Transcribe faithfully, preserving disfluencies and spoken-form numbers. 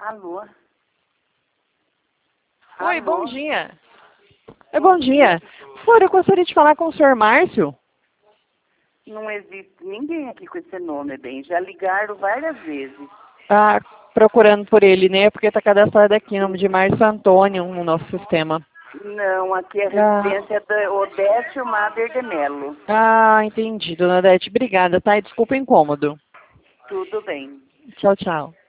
Alô? Oi, Alô? bom dia. É, bom dia. Por favor, eu gostaria de falar com o senhor Márcio. Não existe ninguém aqui com esse nome, bem. Já ligaram várias vezes. Ah, procurando por ele, né? Porque está cadastrado aqui, nome de Márcio Antônio, no nosso sistema. Não, aqui é a Ah, residência da Odécio Mader de Melo. ah, entendi, dona Odete. Obrigada, tá? E desculpa o incômodo. Tudo bem. Tchau, tchau.